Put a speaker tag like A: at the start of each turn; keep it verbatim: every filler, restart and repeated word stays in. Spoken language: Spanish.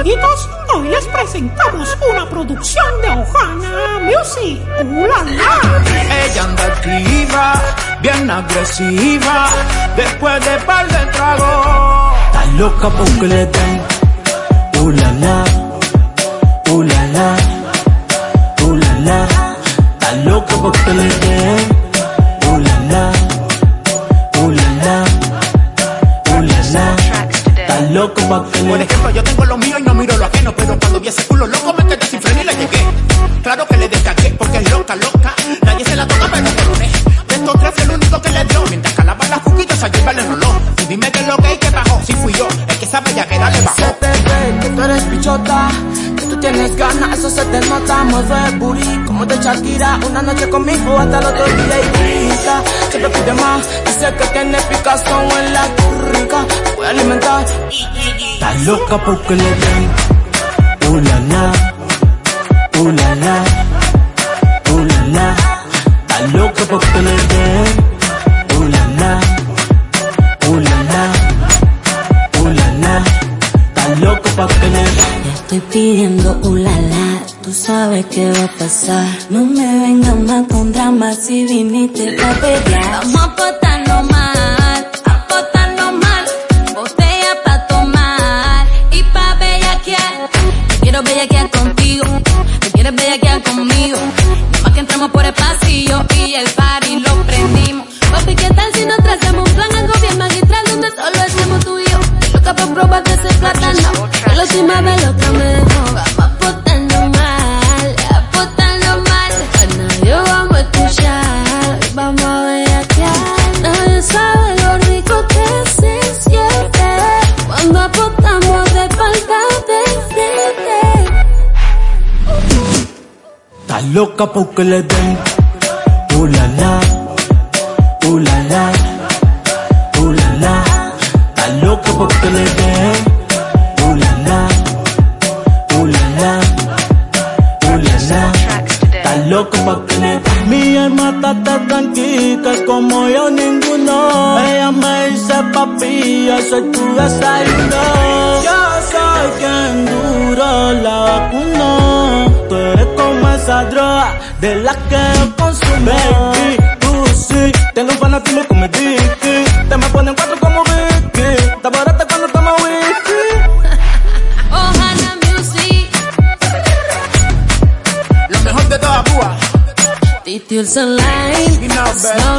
A: amiguitos, hoy les presentamos una producción de Ohana Music. ¡Uh, la, la!
B: Ella anda activa, bien agresiva, después de par de tragos.
C: Está loca porque le den uh la la, uh la la, uh la la. Está loca porque le den uh la la, uh la la, uh la la. Está loca porque le...
B: Por ejemplo, yo tengo lo mío y no miro lo ajeno, pero cuando vi ese culo loco me quedé sin freno y le llegué. Claro que le descargué porque es loca, loca. Nadie se la toca pero no coroné. De estos tres fue el único que le dio. Mientras calaba las cuquitas allí le enroló. Y dime qué es lo que hay que bajó. Si fui yo, es que esa bellaquera le bajó.
D: Se te ve que tú eres pichota, que tú tienes ganas, eso se te nota. Mueve el booty como de Shakira. Una noche conmigo hasta el otro día y grita. Siempre pide más, dice que tiene picazón en la currica. Voy a alimentar.
C: Está loca porque le den uh la la, uh la la, uh la la. Está loca porque le den uh la la, uh la la, uh la la. Está loca porque le den.
E: Le estoy pidiendo un la la, tú sabes qué va a pasar. No me vengas más con drama si viniste pa' pelear. Vamos a portarnos mal, a portarnos mal. Botella pa' tomar y pa' bellaquear. Yo quiero bellaquear contigo, tú quieres bellaquear conmigo. Nada más que entramos por el pasillo y el party lo prendimos. Papi, ¿qué tal si nos trazamos un plan, algo bien magistral donde solo hacemos tú y yo? Loca por probar de ese plátano, que la última vez lo que me dejó. Vamos a portarnos mal, a portarnos mal. A nadie vamos a escuchar, vamos a bellaquear. Nadie sabe lo rico que se siente cuando apostamos de falta de frente.
C: Está loca porque le den uh la la, uh la la, uh la la. Está loca porque le den uh la la, uh la la, uh la la. Está loca porque le den. Mi alma está tan tranquila como yo ninguno. Ella me dice papi, yo soy tu desayuno. Yo soy quien duro la vacuna. Tú eres como esa droga de la que yo consumo. Baby, tú sí, tengo un fanatismo como Dicky. Te me ponen cuatro como Vicky. Te barata cuando toma whisky.
E: Ohana Music,
B: Lo mejor de toda Cuba.
E: Titi el Sunlight,
B: You know, baby.